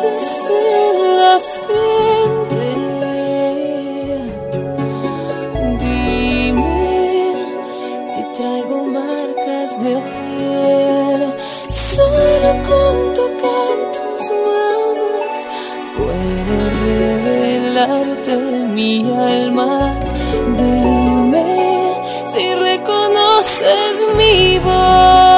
besos en la frente. Dime si traigo marcas de ayer. Solo con tocar tus manos puedo revelarte mi alma. Dime si reconoces mi voz.